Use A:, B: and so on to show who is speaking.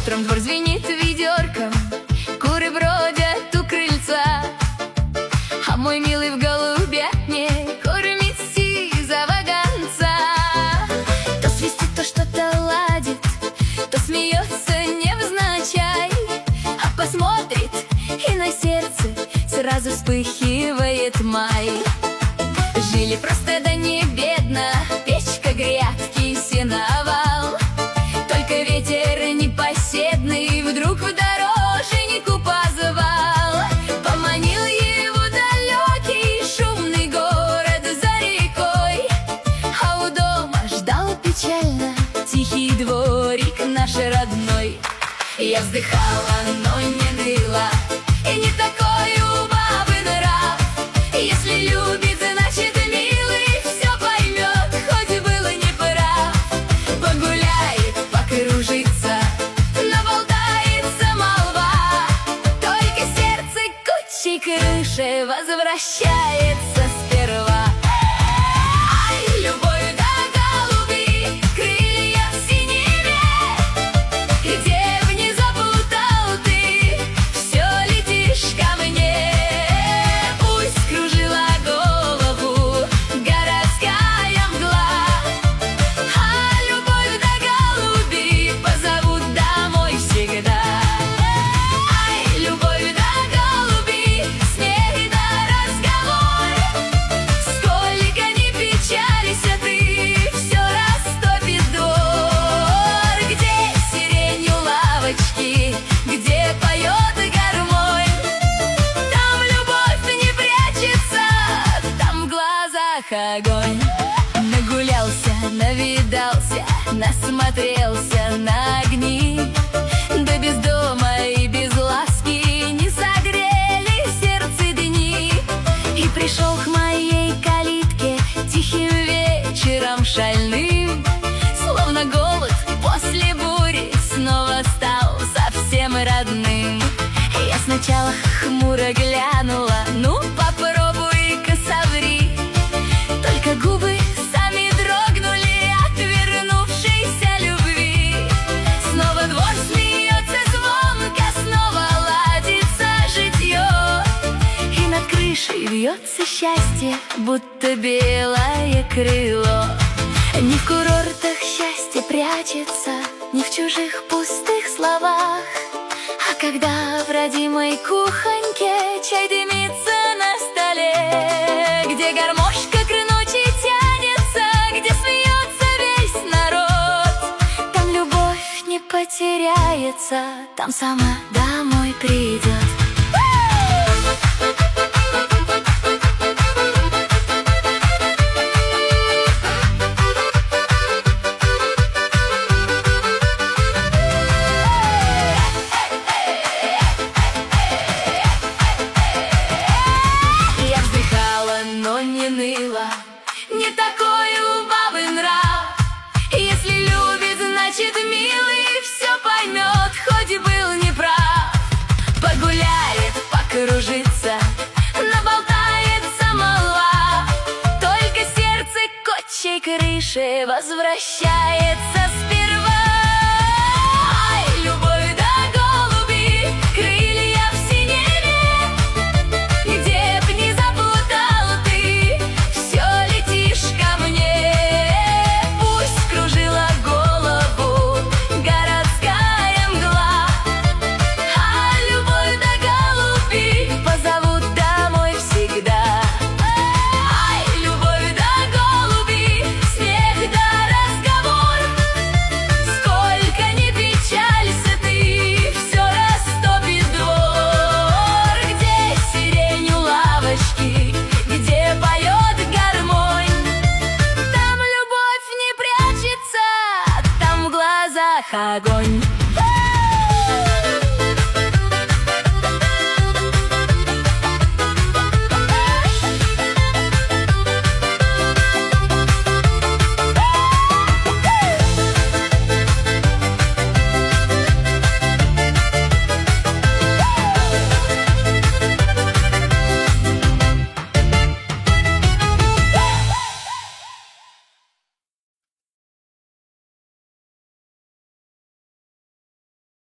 A: Утром двор звенит ведерком, куры бродят у крыльца, а мой милый в голубятне кормит сизого гонца. То свистит, то что-то ладит, то смеется невзначай, а посмотрит, и на сердце сразу вспыхивает май. Жили просто да не бедно, печка, грядки, сеновал. Только ветер непоседный вдруг в дорожнику позвал. Поманил его далекий шумный город за рекой, а у дома ждал печально тихий дворик наш родной. Я вздыхала, но не ныла, и не такой у бабы нрав. Если любит, значит милый все поймет, хоть было не прав. Погуляет, покружится, наболтается молва, только сердце кучей крыши возвращается сперва. Ай, любовь да голуби, крылья в синеве, где б не заплутал ты, все летишь ко мне. Пусть кружила голову городская мгла, а любовь да голуби позовут домой всегда. Ай, любовь да голуби, смех да разговор, сколько ни печалься ты, все растопит двор. Где сирень у лавочки, где поет гармонь, там любовь не прячется, там в глазах огонь. Нагулялся, навидался, насмотрелся на огни, да без дома и без ласки не согрели сердце дни. И пришел к моей калитке тихим вечером шальным, словно голубь после бури снова стал совсем родным. Я сначала хмуро глянула, ну попробуй-ка соври, только губы сами дрогнули от вернувшейся любви. Снова двор смеется звонко, снова ладится житье, и над крышей вьется счастье, будто белое крыло. Не в курортах счастье прячется, не в чужих пустых словах, а когда в родимой кухоньке чай дымится на столе, где гармошка к ночи тянется, где смеется весь народ, там любовь не потеряется, там сама домой придет. Я вздыхала, но не ныла, не такой у бабы нрав. Если любит, значит милый все поймет, хоть был неправ. Погуляет, покружится, наболтается молва, только сердце к отчей крыше возвращается сперва. Ай, любовь да голуби, крылья в синеве, где б не заплутал ты, все летишь ко мне. Пусть кружила голову городская мгла, а любовь да голуби позовут домой всегда. Ай, любовь да голуби, смех да разговор, сколько ни печалься ты, все растопит двор. Где сирень у лавочки, где поет гармонь, там любовь не прячется, там в глазах огонь.